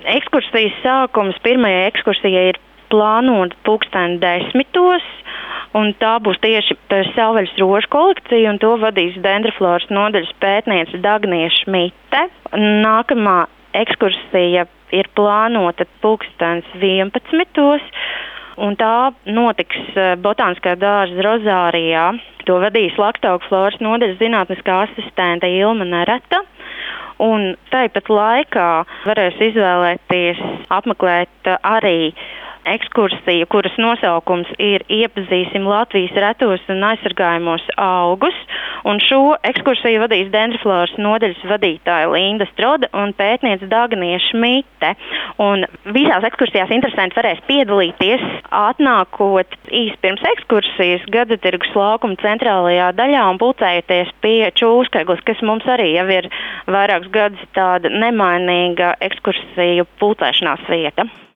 Ekskursijas sākums pirmajai ekskursijai ir plānota 10:10. Un tā būs tieši savvaļas rožu kolekcija, un to vadīs Dendrofloras nodaļas pētniece Dagnija Šmite. Nākamā ekskursija ir plānota 11:11. Un tā notiks Botāniskā dārza Rozārijā. To vadīs Laktaugu floras nodaļas zinātniskā asistente Ilma Nereta. Un tāpat laikā varēs izvēlēties apmeklēt arī ekskursiju, kuras nosaukums ir Iepazīsim Latvijas retos un aizsargājamos augus. Un šo ekskursiju vadīs Dendrofloras nodaļas vadītāja Linda Stroda un pētniece Dagnija Šmite. Un visās ekskursijās interesanti varēs piedalīties, atnākot īsi pirms ekskursijas Gada tirgus laukuma centrālajā daļā un pulcējoties pie Čūskeglas, kas mums arī jau ir vairākus gadus tāda nemainīga ekskursiju pulcēšanās vieta.